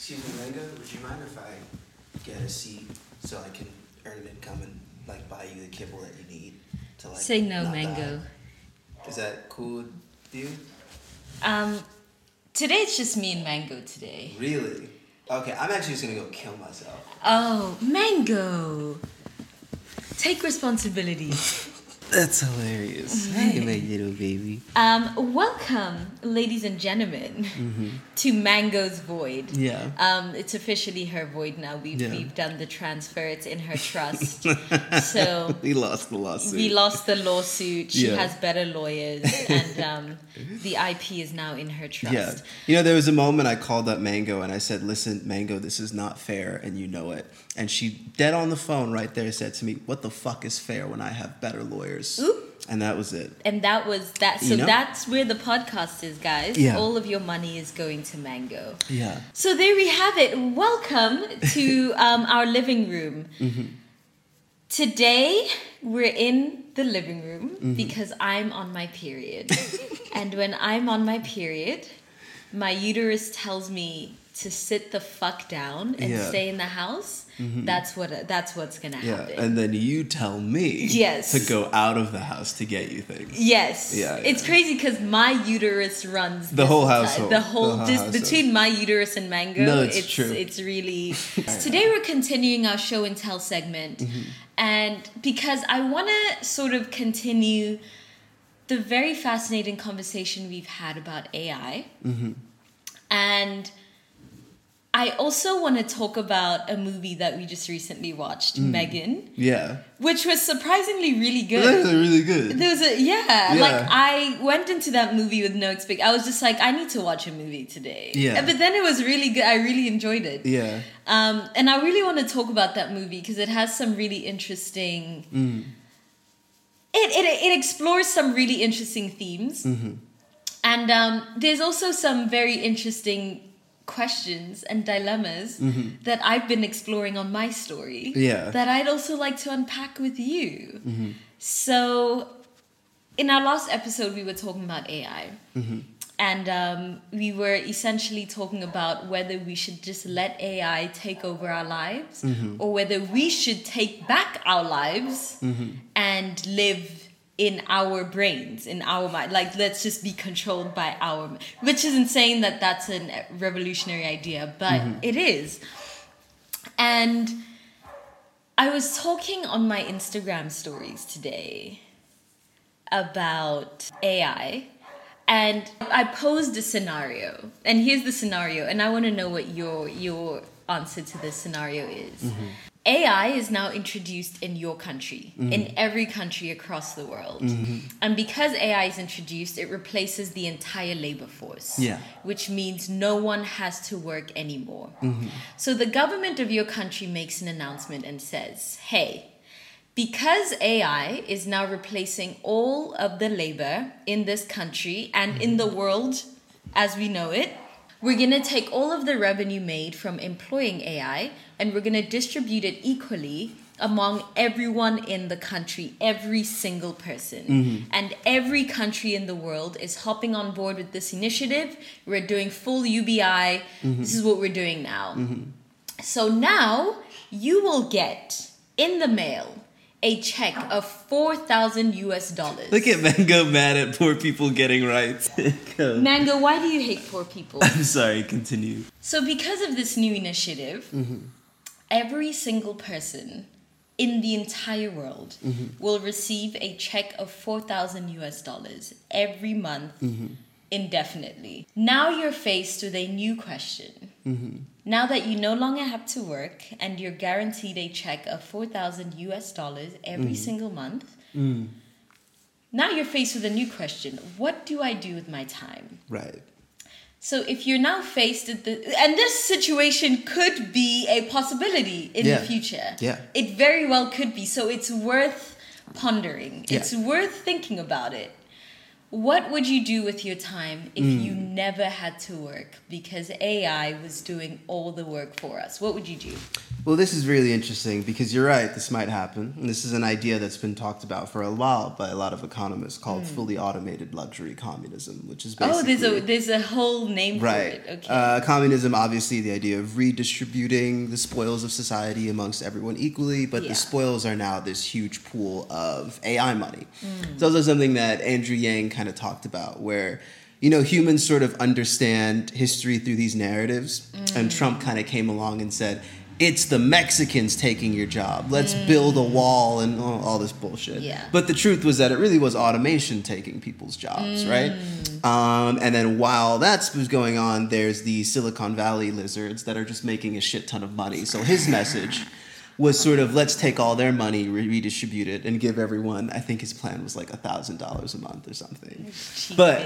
Excuse me, Mango, would you mind if I get a seat so I can earn an income and like buy you the kibble that you need to like Say no, not Mango. die? Is that cool with you? Today it's just me and Mango today. Really? Okay, I'm actually just gonna go kill myself. Oh, Mango! Take responsibility. That's hilarious. Hey, my little baby. Welcome, ladies and gentlemen, to Mango's Void. Yeah. It's officially her void now. We've done the transfer. It's in her trust. So we lost the lawsuit. We lost the lawsuit. She has better lawyers, and the IP is now in her trust. Yeah. You know, there was a moment I called up Mango and I said, "Listen, Mango, this is not fair, and you know it." And she, dead on the phone right there, said to me, "What the fuck is fair when I have better lawyers?" Oop. And that was it. And that was that. So that's where the podcast is, guys. Yeah. All of your money is going to Mango. Yeah. So there we have it. Welcome to our living room. Mm-hmm. Today, we're in the living room because I'm on my period. And when I'm on my period, my uterus tells me to sit the fuck down and stay in the house. Mm-hmm. That's what's gonna happen. Yeah, and then you tell me to go out of the house to get you things. Yes. Yeah. It's crazy because my uterus runs the whole household. The whole between my uterus and Mango. No, it's true. It's really. Today we're continuing our show and tell segment, and because I want to sort of continue the very fascinating conversation we've had about AI, and I also want to talk about a movie that we just recently watched, Megan. Yeah. Which was surprisingly really good. It was really good. There was like I went into that movie with no expectation. I was just like, I need to watch a movie today. Yeah. But then it was really good. I really enjoyed it. Yeah. And I really want to talk about that movie because it has some really interesting... It explores some really interesting themes. And there's also some very interesting questions and dilemmas that I've been exploring on my story that I'd also like to unpack with you. So in our last episode, we were talking about AI. And we were essentially talking about whether we should just let AI take over our lives or whether we should take back our lives and live in our brains, in our mind. Like, let's just be controlled by our... Which isn't saying that that's a revolutionary idea, but it is. And I was talking on my Instagram stories today about AI, and I posed a scenario. And here's the scenario, and I want to know what your answer to this scenario is. AI is now introduced in your country, in every country across the world. And because AI is introduced, it replaces the entire labor force, which means no one has to work anymore. So the government of your country makes an announcement and says, hey, because AI is now replacing all of the labor in this country and in the world as we know it, we're going to take all of the revenue made from employing AI and we're going to distribute it equally among everyone in the country, every single person. And every country in the world is hopping on board with this initiative. We're doing full UBI. This is what we're doing now. So now you will get in the mail a check of $4,000. Look at Mango mad at poor people getting rights. Mango, why do you hate poor people? I'm sorry, continue. So because of this new initiative, every single person in the entire world will receive a check of $4,000 every month indefinitely. Now you're faced with a new question. Now that you no longer have to work and you're guaranteed a check of $4,000 every single month, now you're faced with a new question. What do I do with my time? Right. So if you're now faced with and this situation could be a possibility in the future. Yeah. It very well could be. So it's worth pondering. It's worth thinking about it. What would you do with your time if you never had to work because AI was doing all the work for us? What would you do? Well, this is really interesting because you're right, this might happen. And this is an idea that's been talked about for a while by a lot of economists called fully automated luxury communism, which is basically... Oh, there's a whole name for it. Okay. Communism, obviously, the idea of redistributing the spoils of society amongst everyone equally, but the spoils are now this huge pool of AI money. It's also something that Andrew Yang kind of talked about, where humans sort of understand history through these narratives, and Trump kind of came along and said, it's the Mexicans taking your job. Let's build a wall and all this bullshit. Yeah. But the truth was that it really was automation taking people's jobs, right? And then while that was going on, there's the Silicon Valley lizards that are just making a shit ton of money. So his message was sort of, let's take all their money, redistribute it, and give everyone, I think his plan was like $1,000 a month or something. But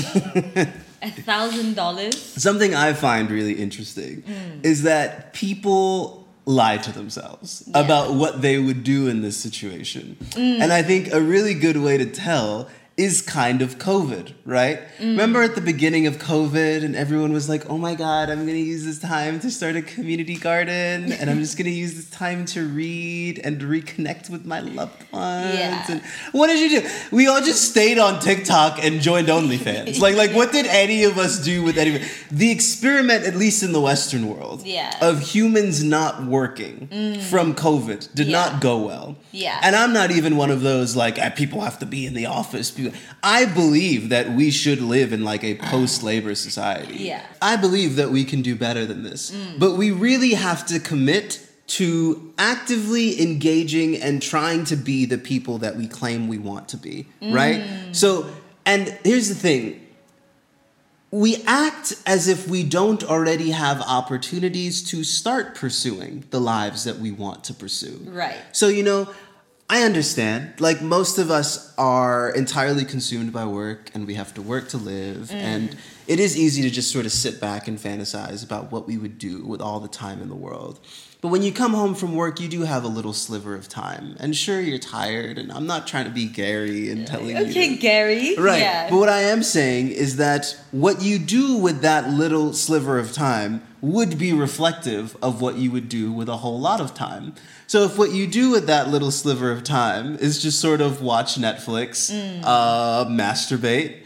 $1,000? Something I find really interesting is that people lie to themselves about what they would do in this situation. And I think a really good way to tell is kind of COVID, right? Remember at the beginning of COVID and everyone was like, oh my God, I'm going to use this time to start a community garden and I'm just going to use this time to read and reconnect with my loved ones. Yeah. And what did you do? We all just stayed on TikTok and joined OnlyFans. Like what did any of us do with anyone? The experiment, at least in the Western world, of humans not working from COVID did not go well. Yeah. And I'm not even one of those people have to be in the office. I believe that we should live in like a post-labor society. Yeah. I believe that we can do better than this. But we really have to commit to actively engaging and trying to be the people that we claim we want to be, right? So, and here's the thing. We act as if we don't already have opportunities to start pursuing the lives that we want to pursue. Right. So, I understand. Like, most of us are entirely consumed by work and we have to work to live. And it is easy to just sort of sit back and fantasize about what we would do with all the time in the world. But when you come home from work, you do have a little sliver of time. And sure, you're tired. And I'm not trying to be Gary and telling you. Okay, Gary. Right. Yeah. But what I am saying is that what you do with that little sliver of time would be reflective of what you would do with a whole lot of time. So if what you do with that little sliver of time is just sort of watch Netflix, masturbate,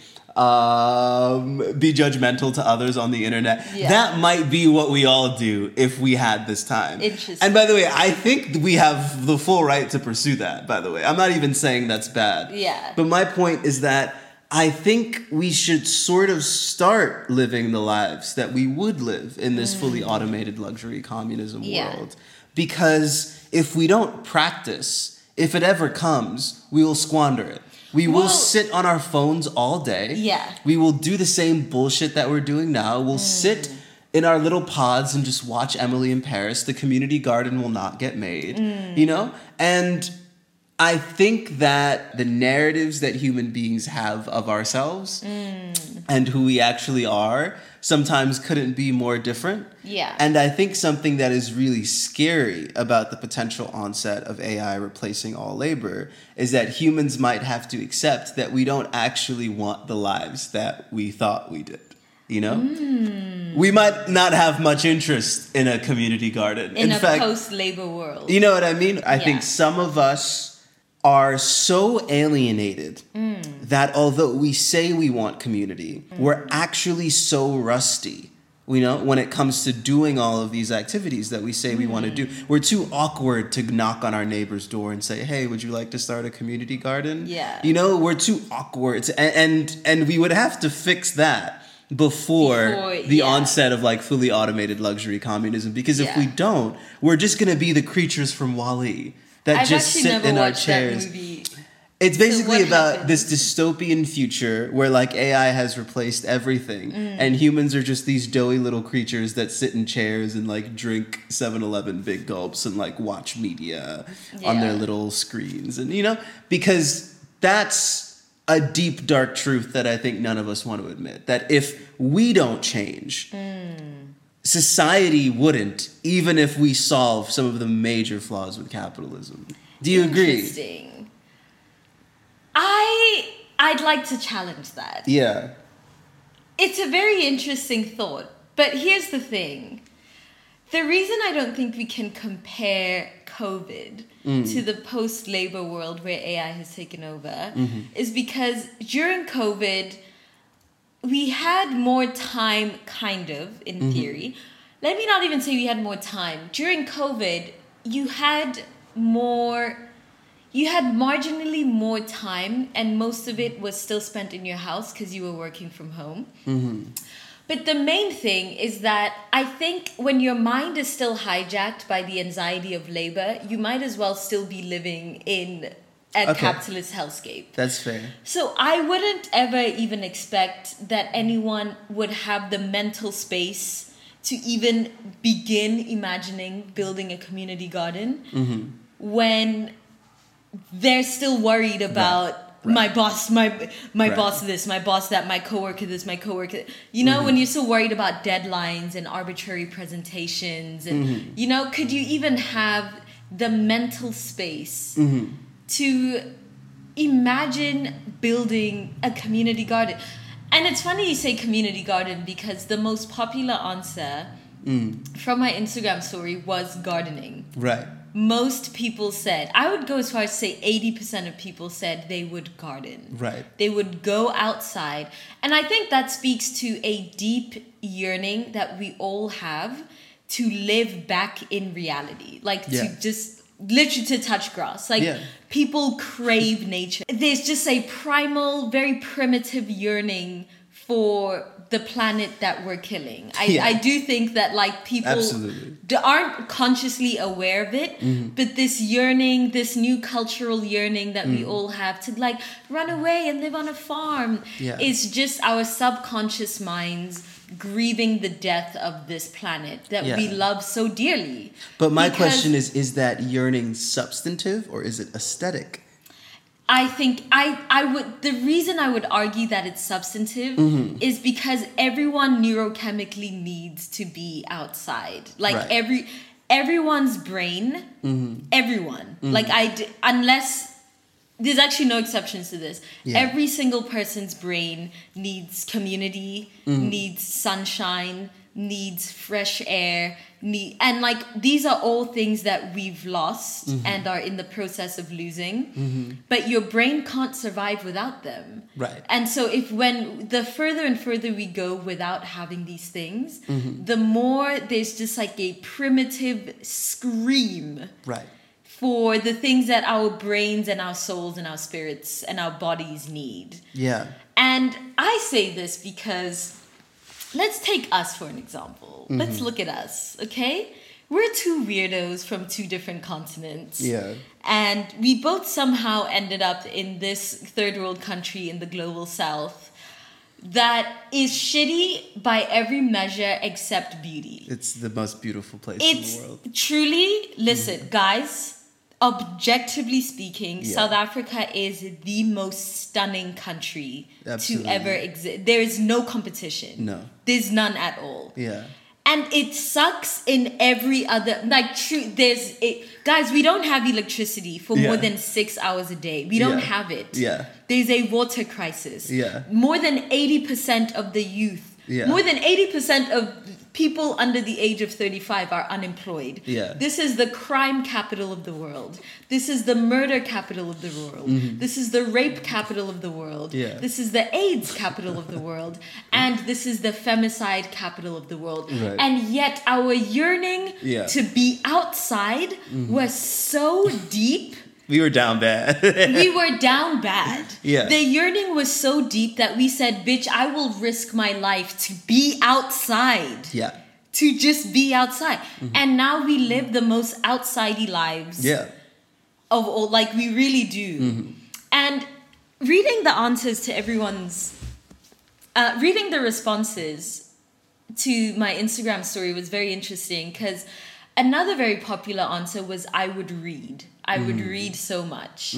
be judgmental to others on the internet, that might be what we all do if we had this time. Interesting. And by the way, I think we have the full right to pursue that, by the way. I'm not even saying that's bad. Yeah. But my point is that I think we should sort of start living the lives that we would live in this fully automated luxury communism world. Because if we don't practice, if it ever comes, we will squander it. We will sit on our phones all day. Yeah. We will do the same bullshit that we're doing now. We'll sit in our little pods and just watch Emily in Paris. The community garden will not get made, And I think that the narratives that human beings have of ourselves and who we actually are sometimes couldn't be more different. Yeah. And I think something that is really scary about the potential onset of AI replacing all labor is that humans might have to accept that we don't actually want the lives that we thought we did. We might not have much interest in a community garden. In fact, post-labor world. You know what I mean? I think some of us are so alienated that although we say we want community, we're actually so rusty, when it comes to doing all of these activities that we say we want to do. We're too awkward to knock on our neighbor's door and say, hey, would you like to start a community garden? Yeah. We're too awkward. And we would have to fix that before the onset of like fully automated luxury communism. Because if we don't, we're just going to be the creatures from WALL-E. That just sit in our chairs. It's basically about this dystopian future where like AI has replaced everything and humans are just these doughy little creatures that sit in chairs and like drink 7-Eleven big gulps and like watch media on their little screens. And because that's a deep dark truth that I think none of us want to admit, that if we don't change, society wouldn't, even if we solve some of the major flaws with capitalism. Do you agree? Interesting. I I'd like to challenge that. Yeah. It's a very interesting thought. But here's the thing. The reason I don't think we can compare COVID to the post-labor world where AI has taken over is because during COVID, we had more time, kind of, in theory. Let me not even say we had more time. During COVID, you had marginally more time, and most of it was still spent in your house because you were working from home. But the main thing is that I think when your mind is still hijacked by the anxiety of labor, you might as well still be living in a capitalist hellscape. That's fair. So I wouldn't ever even expect that anyone would have the mental space to even begin imagining building a community garden when they're still worried about my boss, my boss this, my boss that, my coworker this, my coworker. You know, when you're so worried about deadlines and arbitrary presentations, and you know, could you even have the mental space to imagine building a community garden? And it's funny you say community garden because the most popular answer from my Instagram story was gardening. Right. Most people said, I would go as far as to say 80% of people said they would garden. Right. They would go outside. And I think that speaks to a deep yearning that we all have to live back in reality. Like to just literally to touch grass. Like people crave nature. There's just a primal, very primitive yearning for the planet that we're killing. I do think that like people aren't consciously aware of it, but this yearning, this new cultural yearning that we all have to like run away and live on a farm is just our subconscious minds grieving the death of this planet that we love so dearly. But my question is that yearning substantive or is it aesthetic? I think the reason I would argue that it's substantive is because everyone neurochemically needs to be outside. Like everyone's brain, everyone. Like unless there's actually no exceptions to this. Every single person's brain needs community, needs sunshine, needs fresh air, and like these are all things that we've lost and are in the process of losing, but your brain can't survive without them. Right. And so when the further and further we go without having these things, the more there's just like a primitive scream for the things that our brains and our souls and our spirits and our bodies need. And I say this because let's take us for an example. Let's look at us, okay? We're two weirdos from two different continents. And we both somehow ended up in this third world country in the global south that is shitty by every measure except beauty. It's the most beautiful place in the world. It's truly, listen, guys, objectively speaking, South Africa is the most stunning country to ever exist. There is no competition. No. There's none at all. And it sucks in every other, like, guys, we don't have electricity for more than 6 hours a day. We don't have it. There's a water crisis. More than 80% of the youth, more than 80% of people under the age of 35 are unemployed. This is the crime capital of the world. This is the murder capital of the world. This is the rape capital of the world. This is the AIDS capital of the world. And this is the femicide capital of the world. And yet our yearning to be outside was so deep. We were down bad. We were down bad. The yearning was so deep that we said, bitch, I will risk my life to be outside. To just be outside. And now we live the most outsidey lives. Of all, like we really do. And reading the answers to everyone's, reading the responses to my Instagram story was very interesting because another very popular answer was I would read. I would read so much.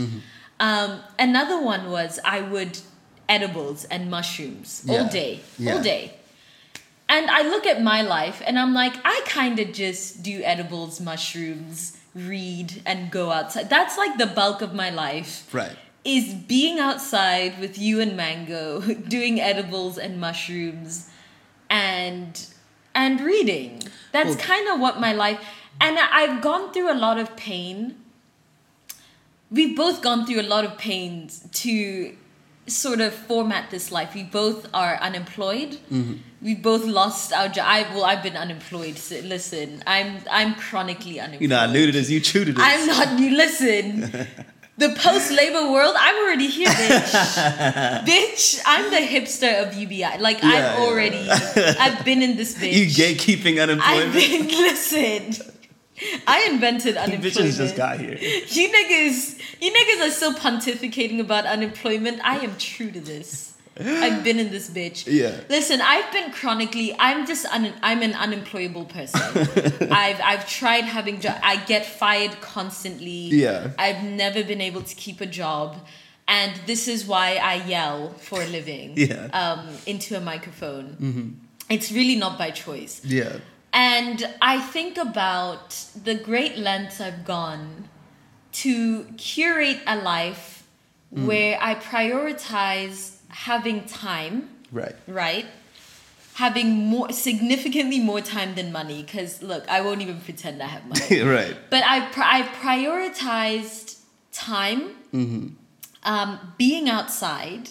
Another one was I would edibles and mushrooms all day. All day. And I look at my life and I'm like, I kind of just do edibles, mushrooms, read, and go outside. That's like the bulk of my life. is being outside with you and Mango, doing edibles and mushrooms, and reading. That's kind of what my life. And I've gone through a lot of pain. We've both gone through a lot of pains to sort of format this life. We both are unemployed. Mm-hmm. We both lost our job. I've been unemployed. So listen, I'm chronically unemployed. You're not new to this. You true to this. I'm not new. Listen, the post-labor world. I'm already here, bitch. Bitch, I'm the hipster of UBI. Like I've been in this bitch. You gatekeeping unemployment. Listen. I invented unemployment. You bitches just got here. You niggas are still pontificating about unemployment. I am true to this. I've been in this bitch. Yeah. Listen, I've been chronically. I'm an unemployable person. I've tried having jobs. I get fired constantly. Yeah. I've never been able to keep a job, and this is why I yell for a living. Yeah. Into a microphone. Mm-hmm. It's really not by choice. Yeah. And I think about the great lengths I've gone to curate a life where I prioritize having time. Right? Having significantly more time than money. Because, look, I won't even pretend I have money. Right. But I prioritized time, being outside,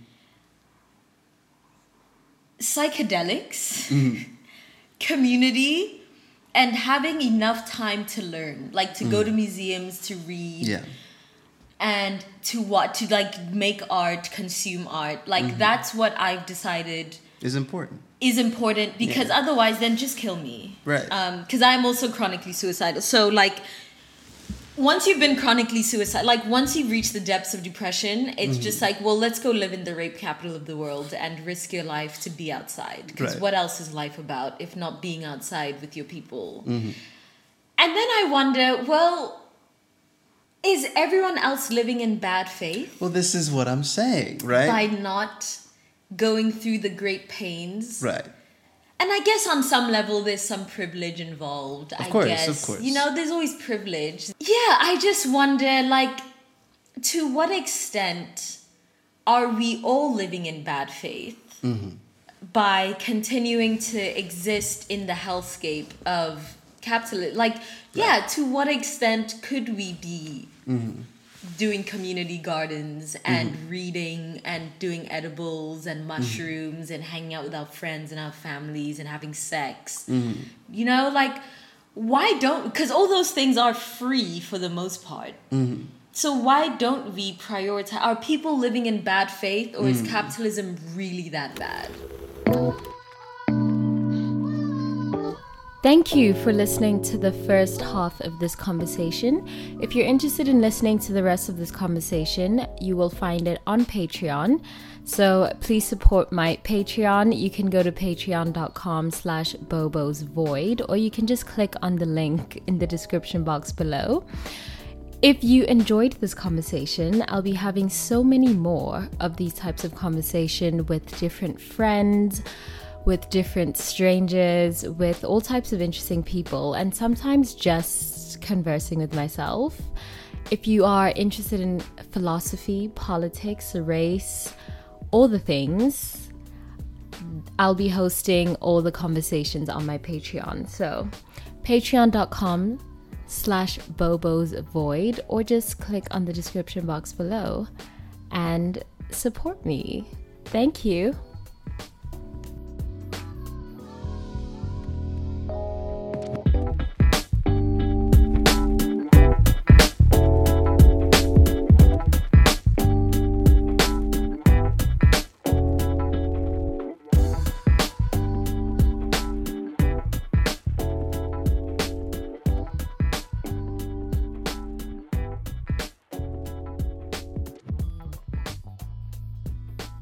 psychedelics, community, and having enough time to learn, like to go to museums, to read, and to like make art, consume art. Like that's what I've decided is important because otherwise then just kill me, right? Because I'm also chronically suicidal. So like once you've been chronically suicidal, like once you reach the depths of depression, it's just like, well, let's go live in the rape capital of the world and risk your life to be outside. Because what else is life about if not being outside with your people? And then I wonder, well, is everyone else living in bad faith? Well, this is what I'm saying, right? By not going through the great pains. Right. And I guess on some level, there's some privilege involved. Of course. You know, there's always privilege. Yeah, I just wonder, like, to what extent are we all living in bad faith by continuing to exist in the hellscape of capitalism? Like, to what extent could we be doing community gardens and reading and doing edibles and mushrooms and hanging out with our friends and our families and having sex? You know, like, why don't... Because all those things are free for the most part. So why don't we prioritize... Are people living in bad faith, or is capitalism really that bad? Thank you for listening to the first half of this conversation. If you're interested in listening to the rest of this conversation, you will find it on Patreon. So please support my Patreon. You can go to patreon.com/bobosvoid, or you can just click on the link in the description box below. If you enjoyed this conversation, I'll be having so many more of these types of conversation with different friends, with different strangers, with all types of interesting people, and sometimes just conversing with myself. If you are interested in philosophy, politics, race, all the things, I'll be hosting all the conversations on my Patreon. So patreon.com/bobosvoid, or just click on the description box below and support me. Thank you.